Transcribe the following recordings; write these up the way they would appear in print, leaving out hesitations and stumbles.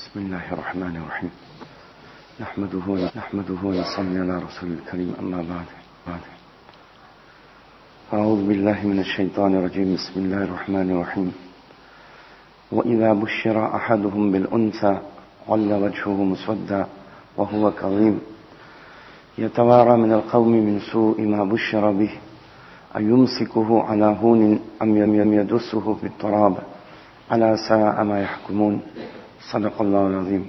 بسم الله الرحمن الرحيم نحمده ونصلي على رسول الكريم أما بعد أعوذ بالله من الشيطان الرجيم بسم الله الرحمن الرحيم وإذا بشر أحدهم بالأنثى ظل وجهه مسودا وهو كظيم يتوارى من القوم من سوء ما بشر به أيمسكه على هون أم يدسه في التراب ألا ساء ما يحكمون صدق الله العظيم.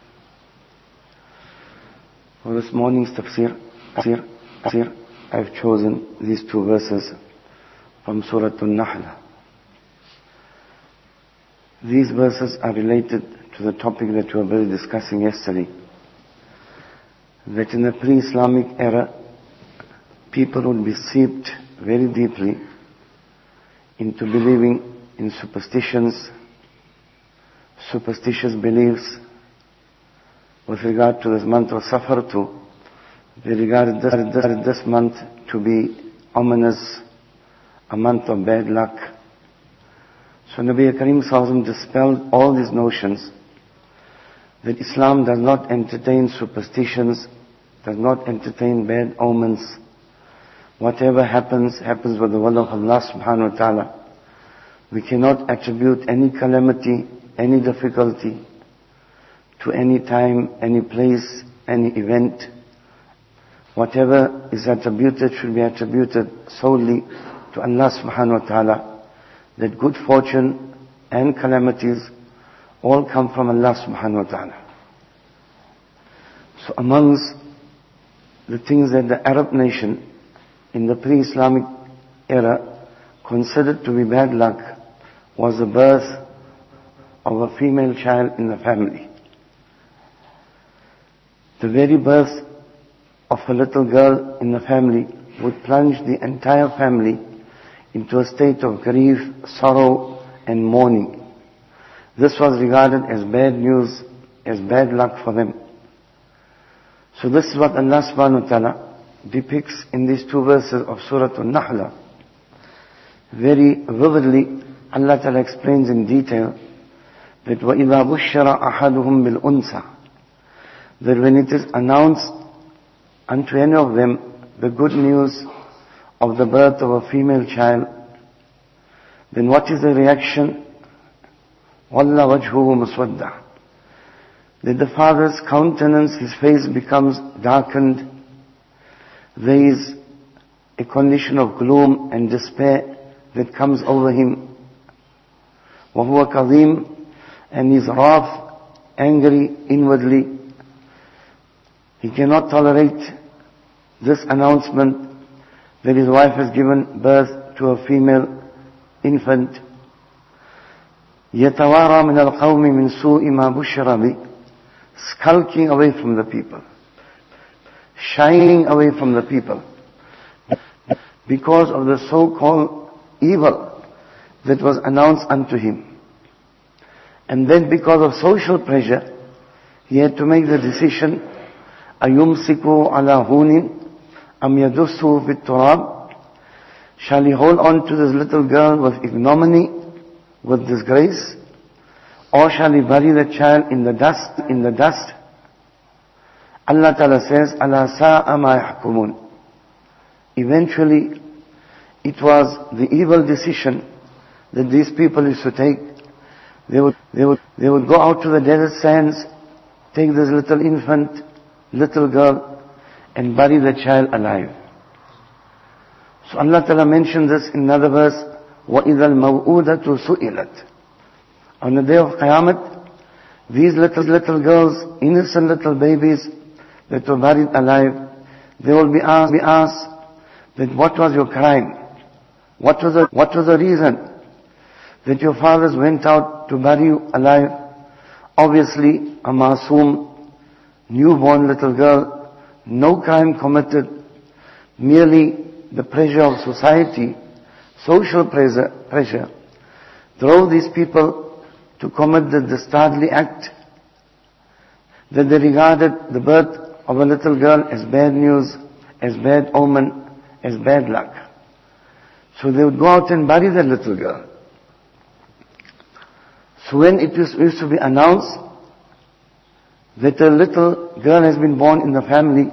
For this morning's tafsir, I've chosen these two verses from Surah An-Nahl. These verses are related to the topic that we were busy discussing yesterday. That in the pre-Islamic era, people would be seeped very deeply into believing in superstitious beliefs. With regard to this month of Safar too, they regarded this month to be ominous, a month of bad luck. So Nabi Karim Sallallahu dispelled all these notions that Islam does not entertain superstitions, does not entertain bad omens. Whatever happens with the will of Allah subhanahu wa ta'ala. We cannot attribute any calamity, any difficulty to any time, any place, any event. Whatever is attributed should be attributed solely to Allah subhanahu wa ta'ala. That good fortune and calamities all come from Allah subhanahu wa ta'ala. So amongst the things that the Arab nation in the pre-Islamic era considered to be bad luck was the birth of a female child in the family. The very birth of a little girl in the family would plunge the entire family into a state of grief, sorrow and mourning. This was regarded as bad news, as bad luck for them. So this is what Allah subhanahu wa ta'ala depicts in these two verses of Surah An-Nahl. Very vividly, Allah ta'ala explains in detail that وَإِذَا بُشِّرَ أَحَدُهُمْ بِالْأُنْثَى, that when it is announced unto any of them the good news of the birth of a female child, then what is the reaction? وَاللَّا وَجْهُهُ مُسْوَدًّا, that the father's countenance, his face becomes darkened. There is a condition of gloom and despair that comes over him. وَهُوَ كَظِيمٌ, and he is wrath, angry inwardly. He cannot tolerate this announcement that his wife has given birth to a female infant. يَتَوَارَى مِنَ الْقَوْمِ مِنْ سُوءِ مَا بُشِّرَ بِهِ, skulking away from the people, shying away from the people, because of the so-called evil that was announced unto him. And then because of social pressure, he had to make the decision, أَيُمْسِكُ عَلَى هُونٍ أَمْ يَدُسُّهُ فِي التُّرَابِ, shall he hold on to this little girl with ignominy, with disgrace, or shall he bury the child in the dust? Allah Ta'ala says, أَلَا سَاءَ مَا يَحْكُمُونَ. Eventually, it was the evil decision that these people used to take. They would go out to the desert sands, take this little infant, little girl, and bury the child alive. So Allah Ta'ala mentioned this in another verse, وَإِذَا الْمَوْءُودَةُ سُئِلَتْ. On the day of Qiyamah, these little girls, innocent little babies that were buried alive, they will be asked that what was your crime? What was the reason that your fathers went out to bury you alive? Obviously, a masoom, newborn little girl, no crime committed, merely the pressure of society, social pressure, drove these people to commit the dastardly act that they regarded the birth of a little girl as bad news, as bad omen, as bad luck. So they would go out and bury that little girl. So when it used to be announced that a little girl has been born in the family,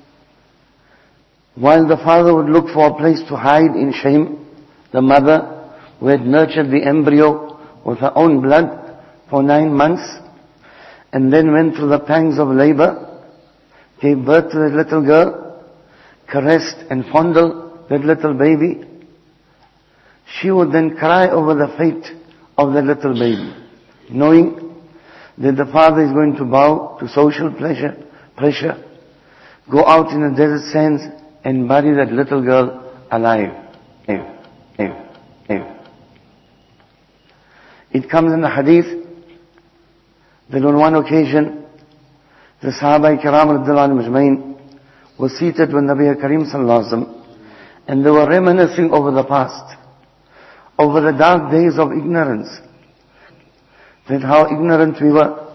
while the father would look for a place to hide in shame, the mother, who had nurtured the embryo with her own blood for 9 months, and then went through the pangs of labor, gave birth to that little girl, caressed and fondled that little baby, she would then cry over the fate of that little baby, knowing that the father is going to bow to social pressure, go out in the desert sands and bury that little girl alive. It comes in the hadith that on one occasion, the Sahaba Kiram radhiyallahu anhum ajmain were seated with Nabi Karim sallallahu alaihi wasallam, and they were reminiscing over the past, over the dark days of ignorance, that how ignorant we were.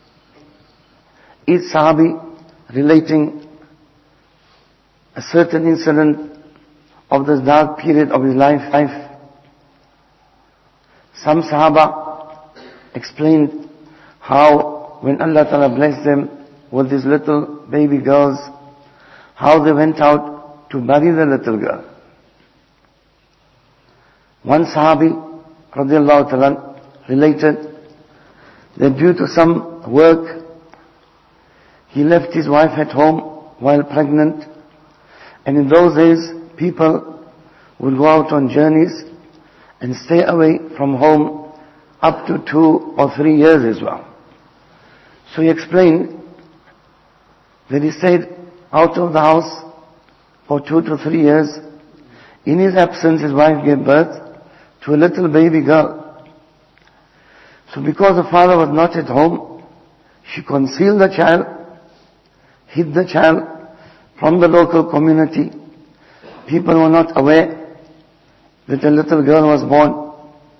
Each Sahabi relating a certain incident of this dark period of his life. Some Sahaba explained how when Allah Ta'ala blessed them with these little baby girls, how they went out to bury the little girl. One Sahabi radiallahu ta'ala related that due to some work, he left his wife at home while pregnant, and in those days people would go out on journeys and stay away from home up to 2 or 3 years as well. So he explained that he stayed out of the house for 2 to 3 years. In his absence, his wife gave birth to a little baby girl. So because the father was not at home, she concealed the child, hid the child from the local community. People were not aware that a little girl was born.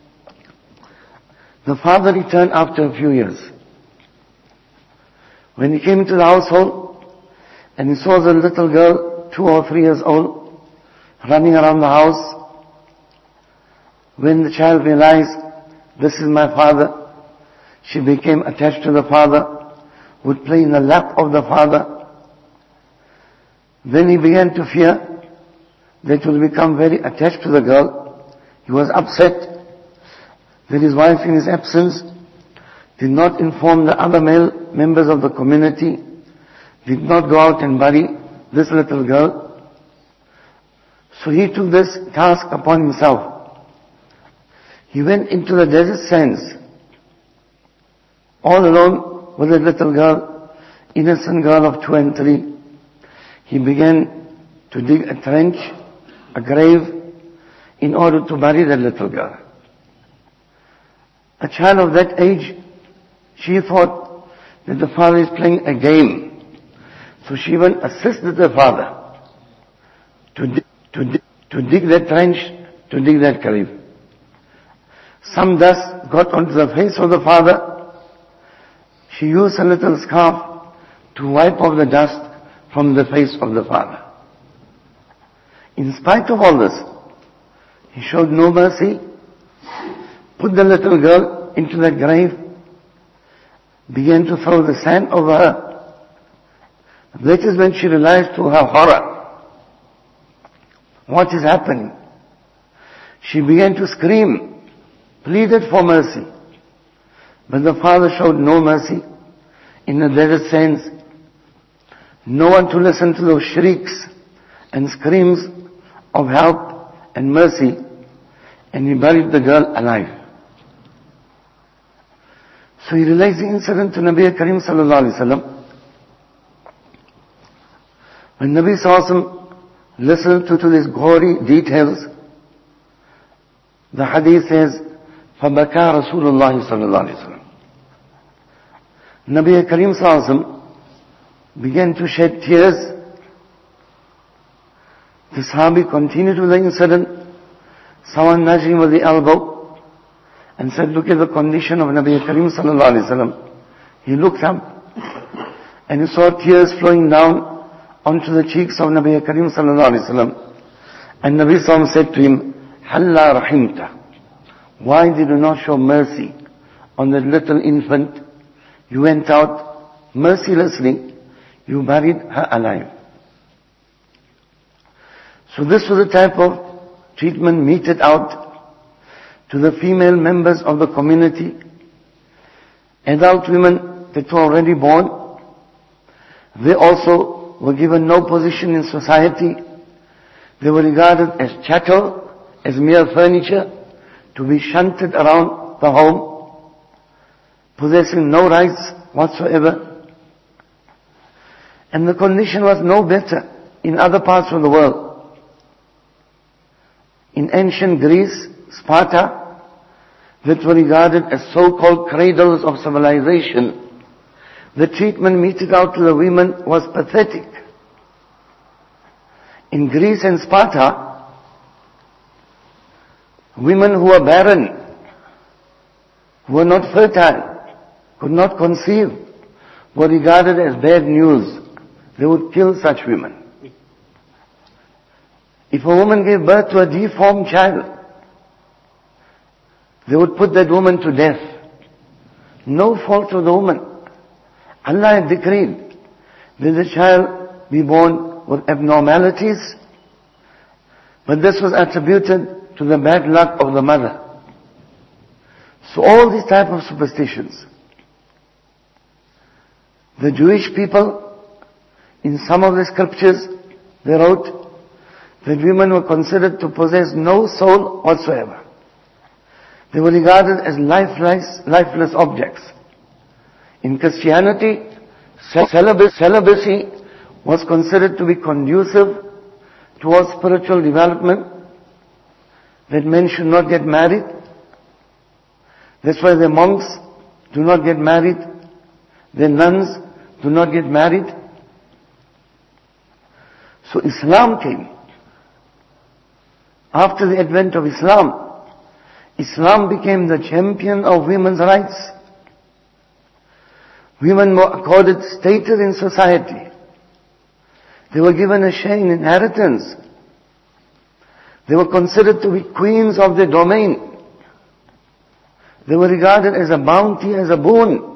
The father returned after a few years. When he came into the household and he saw the little girl, 2 or 3 years old, running around the house, when the child realized, this is my father, she became attached to the father, would play in the lap of the father. Then he began to fear that he will become very attached to the girl. He was upset that his wife in his absence did not inform the other male members of the community, did not go out and bury this little girl. So he took this task upon himself. He went into the desert sands, all alone with a little girl, innocent girl of 2 and 3. He began to dig a trench, a grave, in order to bury the little girl. A child of that age, she thought that the father is playing a game. So she even assisted the father to dig that trench, to dig that grave. Some dust got onto the face of the father. She used a little scarf to wipe off the dust from the face of the father. In spite of all this, he showed no mercy, put the little girl into that grave, began to throw the sand over her. That is when she realized to her horror, what is happening? She began to scream, pleaded for mercy. But the father showed no mercy. In the desert sands, no one to listen to those shrieks and screams of help and mercy, and he buried the girl alive. So he relates the incident to Nabi Karim sallallahu alaihi wasallam. When Nabi sallallahu alaihi wasallam listened to these gory details, the hadith says, فَبَكَى رَسُولُ اللَّهِ صَلَّى اللَّهُ عَلَيْهِ وسلم. Nabi Karim sallallahu alaihi wasallam began to shed tears. The Sahabi continued with the incident. Someone nudged him with the elbow and said, look at the condition of Nabi Karim sallallahu alaihi wasallam. He looked up and he saw tears flowing down onto the cheeks of Nabi Karim sallallahu alaihi wasallam. And Nabi sallallahu alaihi wasallam said to him, Halla rahimta. Why did you not show mercy on that little infant? You went out mercilessly, you buried her alive. So this was the type of treatment meted out to the female members of the community. Adult women that were already born, they also were given no position in society. They were regarded as chattel, as mere furniture, to be shunted around the home, possessing no rights whatsoever. And the condition was no better in other parts of the world. In ancient Greece, Sparta, that were regarded as so-called cradles of civilization, the treatment meted out to the women was pathetic. In Greece and Sparta, women who were barren, who were not fertile, could not conceive, were regarded as bad news. They would kill such women. If a woman gave birth to a deformed child, they would put that woman to death. No fault of the woman. Allah had decreed that the child be born with abnormalities, but this was attributed to the bad luck of the mother. So all these type of superstitions. The Jewish people, in some of the scriptures, they wrote that women were considered to possess no soul whatsoever. They were regarded as lifeless objects. In Christianity, celibacy was considered to be conducive towards spiritual development, that men should not get married. That's why the monks do not get married, the nuns do not get married. So Islam came. After the advent of Islam, Islam became the champion of women's rights. Women were accorded status in society. They were given a share in inheritance. They were considered to be queens of their domain. They were regarded as a bounty, as a boon.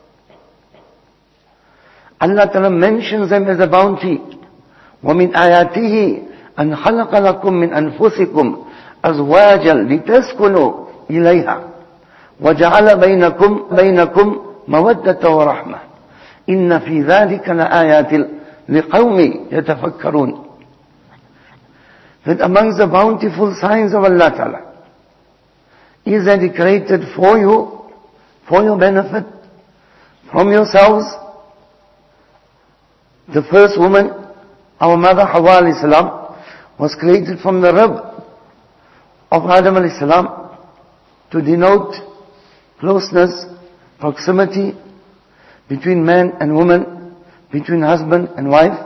Allah Ta'ala mentions them as a bounty. وَمِنْ آيَاتِهِ أَنْ خَلَقَ لَكُم مِّنْ أَنفُسِكُمْ أَزْوَاجًا لِتَسْكُنُوا إِلَيْهَا وَجَعَلَ بَيْنَكُمْ مَوَدَّةً وَرَحْمَةً إِنَّ فِي ذَلِكَ لَآيَاتٍ لِقَوْمٍ يَتَفَكَّرُونَ. That amongst the bountiful signs of Allah Ta'ala is that He created for you, for your benefit, from yourselves, the first woman, our mother Hawa alayhi salam, was created from the rib of Adam alayhi salam to denote closeness, proximity between man and woman, between husband and wife.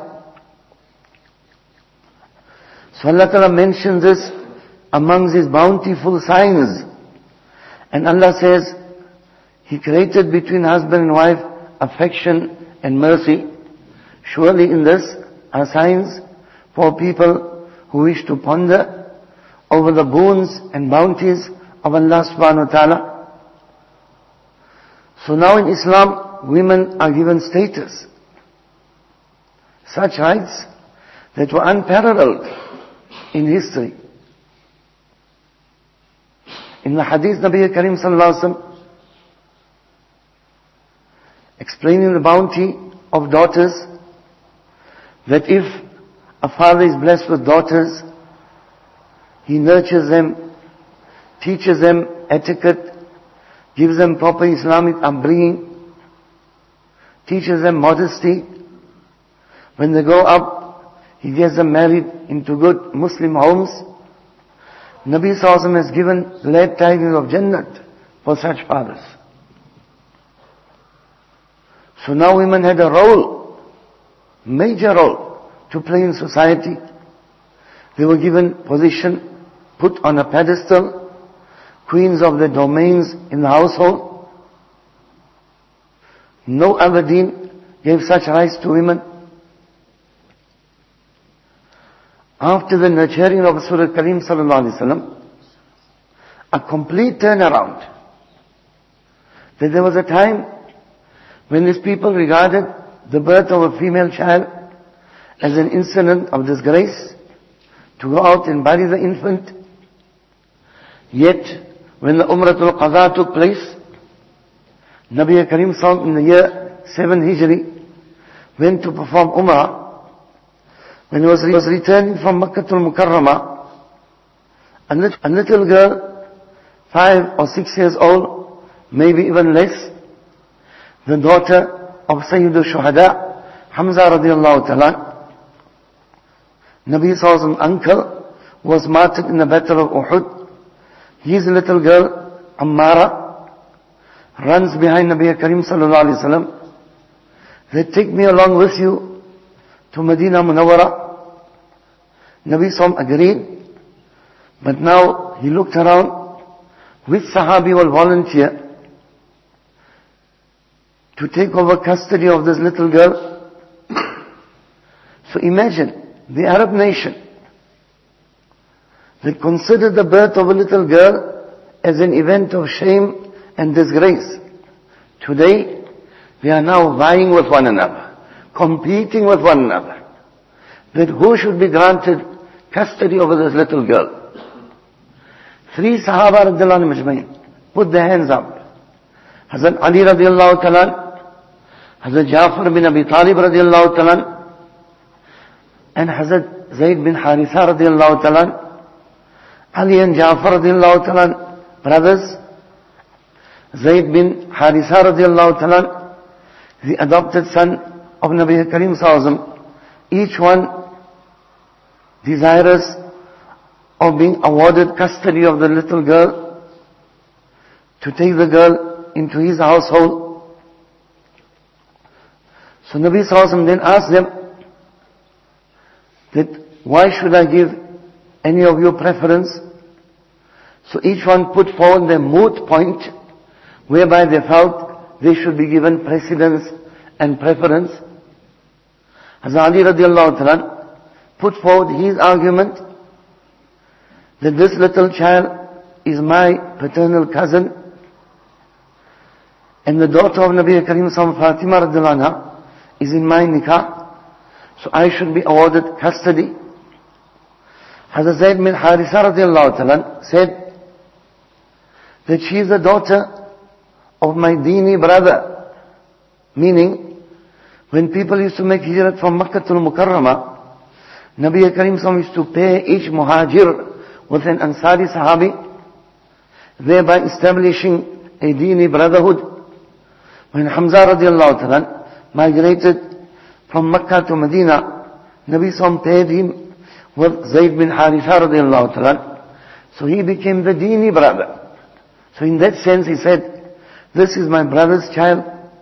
So Allah Ta'ala mentions this amongst His bountiful signs. And Allah says, He created between husband and wife affection and mercy. Surely in this are signs for people who wish to ponder over the boons and bounties of Allah subhanahu wa ta'ala. So now in Islam, women are given status, such rights that were unparalleled in history. In the hadith, Nabi Karim sallallahu alaihi wasallam, explaining the bounty of daughters, that if a father is blessed with daughters, he nurtures them, teaches them etiquette, gives them proper Islamic upbringing, teaches them modesty. When they grow up, he gets them married into good Muslim homes. Nabi Sallallahu Alaihi Wasallam has given glad tidings of Jannat for such fathers. So now women had a role, major role to play in society. They were given position, put on a pedestal, queens of their domains in the household. No other deen gave such rights to women. After the nurturing of Rasul Kareem sallallahu alaihi wasallam, a complete turnaround. That there was a time when these people regarded the birth of a female child as an incident of disgrace, to go out and bury the infant, yet when the Umratul Qadha took place, Nabi Karim Sallallahu in the year 7 Hijri went to perform Umrah. When he was returning from Makkatul Mukarramah, a little girl, 5 or 6 years old, maybe even less, the daughter of Sayyidul Shuhada, Hamza radiallahu ta'ala, Nabi Sallallahu uncle, was martyred in the battle of Uhud. His little girl, Ammara, runs behind Nabi Karim Sallallahu Alaihi Wasallam. They take me along with you to Medina Munawwara. Nabi Sallallahu agreed. But now he looked around, which Sahabi will volunteer to take over custody of this little girl? So imagine, the Arab nation, they considered the birth of a little girl as an event of shame and disgrace. Today, we are now vying with one another, competing with one another, that who should be granted custody over this little girl. 3 Sahaba radiallahu anhum put their hands up. Hazrat Ali radiallahu ta'ala, Hazrat Jafar bin Abi Talib radiallahu ta'ala, and Hazrat Zayd bin Haritha radiallahu ta'ala. Ali and Jafar radiallahu ta'ala, brothers. Zayd bin Haritha radiallahu ta'ala, the adopted son of Nabi Karim Sallallahu, each one desirous of being awarded custody of the little girl, to take the girl into his household. So Nabi Sallallahu then asked them that why should I give any of you preference? So each one put forward their moot point, whereby they felt they should be given precedence and preference. Hazrat Ali radiallahu ta'ala put forward his argument that this little child is my paternal cousin, and the daughter of Nabi Karim Sallallahu Fatima radiallahu anha is in my nikah, so I should be awarded custody. Hazrat Zayd bin Haritha radiallahu ta'ala said that she is the daughter of my Dini brother, meaning when people used to make hijrat from Makkah to Mukarramah, Nabi Karim Sallallahu used to pay each muhajir with an Ansari Sahabi, thereby establishing a Dini brotherhood. When Hamza radiallahu ta'ala migrated from Makkah to Medina, Nabi Sallallahu paid him with Zayd bin Haritha radiallahu ta'ala, so he became the Dini brother. So in that sense he said, this is my brother's child.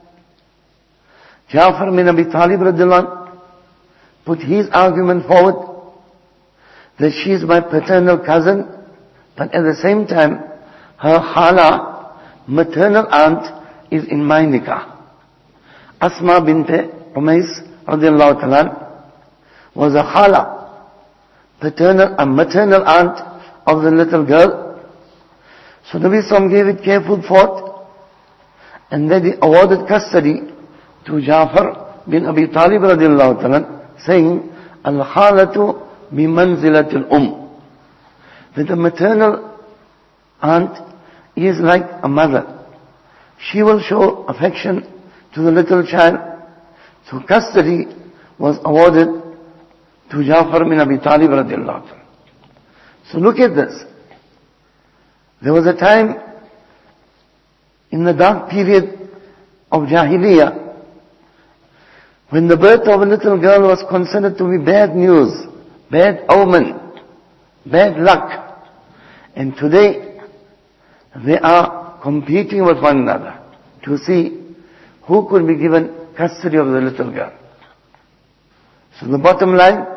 Jafar bin Abi Talib radiallahu anhu put his argument forward, that she is my paternal cousin, but at the same time, her khala, maternal aunt, is in my nikah. Asma bint Umais radiallahu ta'ala was a khala, maternal aunt of the little girl. So Nabi Sallallahu gave it careful thought, and then he awarded custody to Jafar bin Abi Talib radiallahu ta'ala, saying, Al-khalatu bimanzilatil that the maternal aunt is like a mother. She will show affection to the little child. So custody was awarded to Jafar bin Abi Talib radiallahu ta'ala. So look at this. There was a time in the dark period of Jahiliyyah when the birth of a little girl was considered to be bad news, bad omen, bad luck. And today, they are competing with one another to see who could be given custody of the little girl. So the bottom line,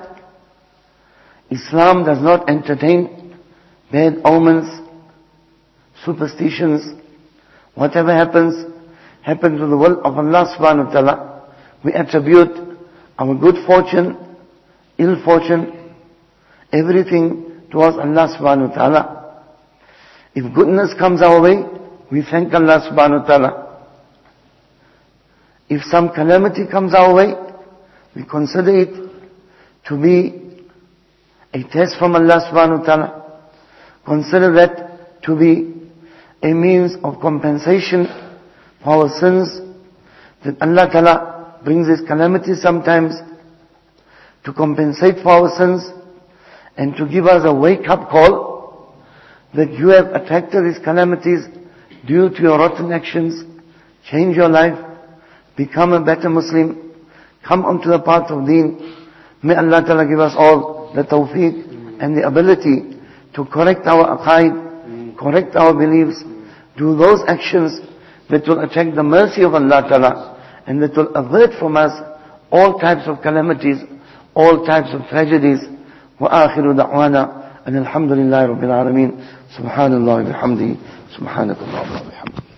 Islam does not entertain bad omens, superstitions. Whatever happens to the will of Allah subhanahu wa ta'ala. We attribute our good fortune, ill fortune, everything towards Allah subhanahu wa ta'ala. If goodness comes our way, we thank Allah subhanahu wa ta'ala. If some calamity comes our way, we consider it to be a test from Allah subhanahu wa ta'ala. Consider that to be a means of compensation for our sins, that Allah ta'ala brings this calamity sometimes to compensate for our sins and to give us a wake-up call that you have attracted these calamities due to your rotten actions. Change your life, become a better Muslim, come onto the path of deen. May Allah ta'ala give us all the tawfiq and the ability to correct our aqaid, correct our beliefs, do those actions that will attract the mercy of Allah ta'ala and that will avert from us all types of calamities, all types of tragedies. وآخر دعوانا أن الحمد لله رب العالمين سبحان الله وبحمده سبحانك اللهم وبحمدك